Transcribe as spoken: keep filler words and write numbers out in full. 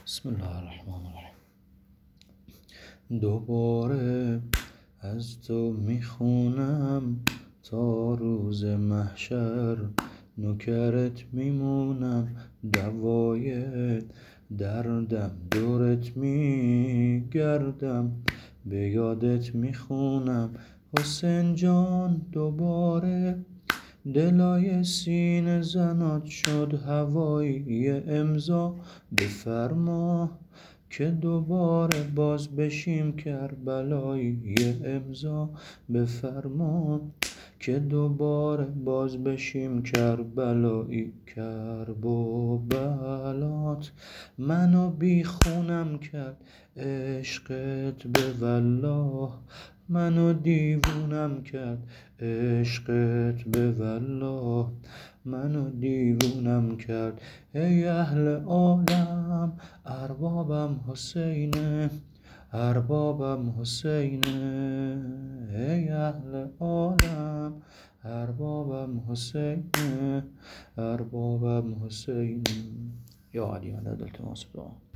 بسم الله الرحمن الرحیم. دوباره از تو میخونم تا روز محشر، نوکرت میمونم دوای دردم، دورت میگردم به یادت میخونم حسین جان. دوباره دلای سینه زنات شد هوایی امضا، بفرما که دوباره باز بشیم کربلایی امضا، بفرما که دوباره باز بشیم کربلایی. کرب و بلات منو بی خونم کرد عشقت به والله، منو دیوونم کرد عشقت به والله، منو دیوونم کرد. ای اهل عالم اربابم حسینه، اربابم حسینه. ای اهل عالم اربابم حسینه، اربابم حسینه. یا علی مدد التماس دعا.